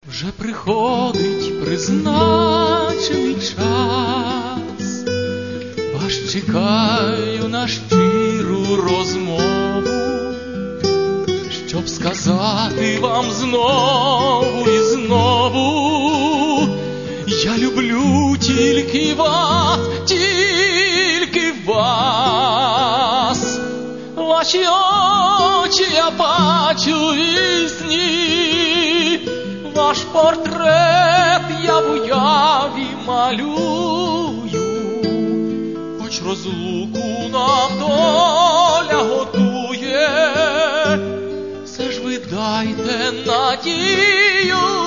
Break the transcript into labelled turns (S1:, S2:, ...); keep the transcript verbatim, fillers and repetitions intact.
S1: Вже приходить призначений час, аж чекаю на щиру розмову, щоб сказати вам знову і знову: я люблю тільки вас, тільки вас. Ваші очі я бачу і сні, ваш портрет я в уяві малюю. Хоч розлуку нам доля готує, все ж ви дайте надію.